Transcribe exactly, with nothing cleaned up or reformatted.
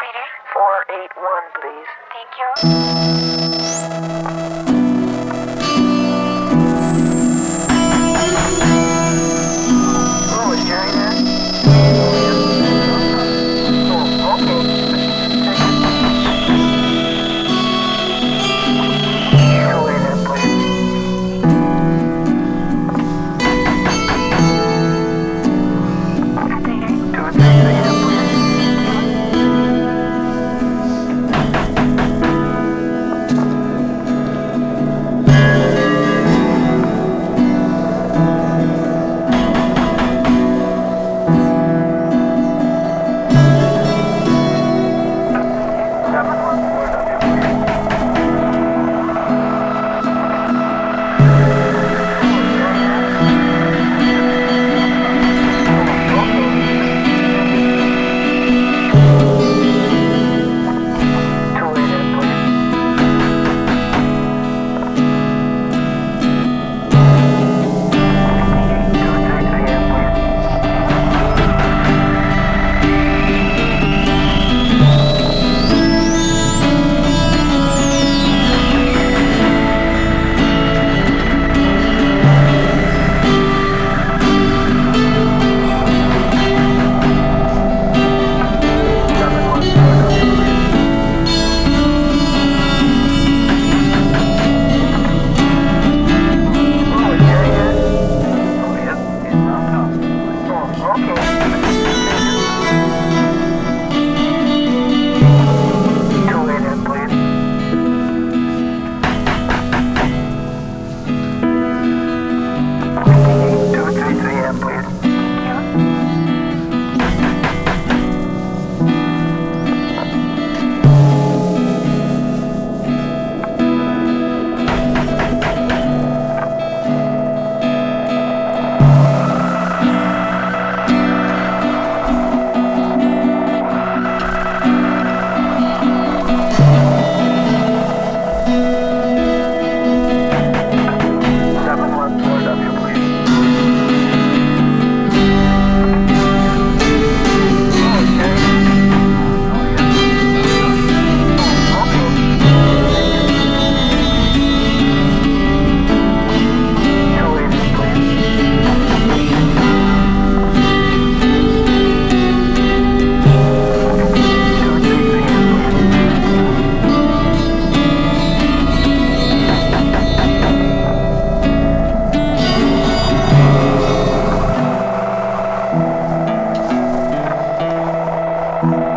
operator. four eight one, please. Thank you. Hello, is Jerry there? Oh, okay. Two in there, please. Two, three, three, in, please. Seven one four W, please. Two in there, please. Two, three, three, in, please. Seven one four W, please. Oh, is Jerry there? Oh, yep, he's around town. Oh, okay. Two in there, please. Two, three, three, in, please. Seven one four W, please. Oh, Jerry. Oh, yeah. Okay. Two in there, please. Two, three, three, in, please. Two